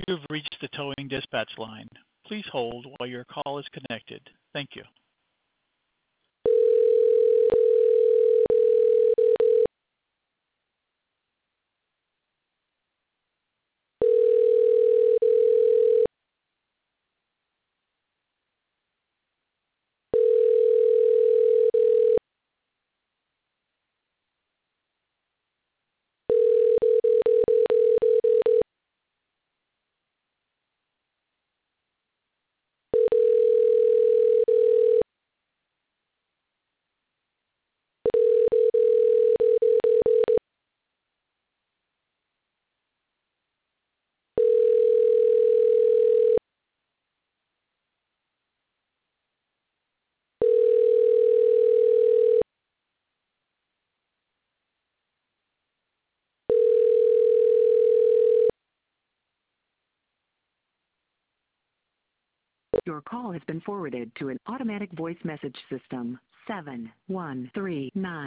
You have reached the towing dispatch line. Please hold while your call is connected. Thank you. Your call has been forwarded to an automatic voice message system. 7139